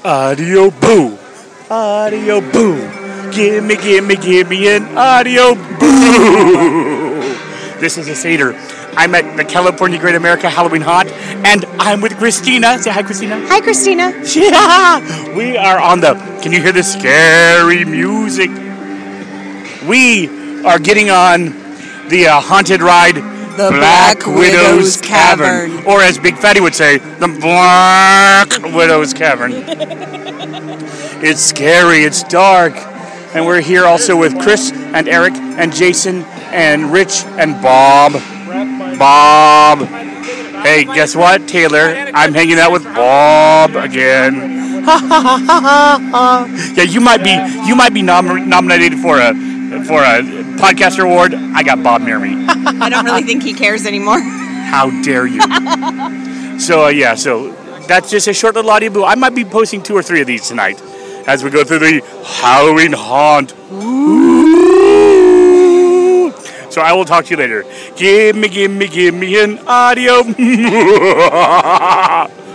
Audio boo. Audio boo. Gimme an audio boo. This is a Seder. I'm at the California Great America Halloween Haunt, and I'm with Christina. Say hi, Christina. Hi, Christina. Yeah. We are on the, can you hear the scary music? We are getting on the haunted ride, The Black Widow's Cavern. Or as Big Fatty would say, the Black Widow's Cavern. It's scary, it's dark. And we're here also with Chris and Eric and Jason and Rich and Bob. Bob. Hey, guess what, Taylor? I'm hanging out with Bob again. Yeah, you might be nominated for a podcaster award. I got Bob near me. I don't really think he cares anymore. How dare you? So that's just a short little audio boo. I might be posting 2 or 3 of these tonight as we go through the Halloween haunt. Ooh. So I will talk to you later. Give me an audio.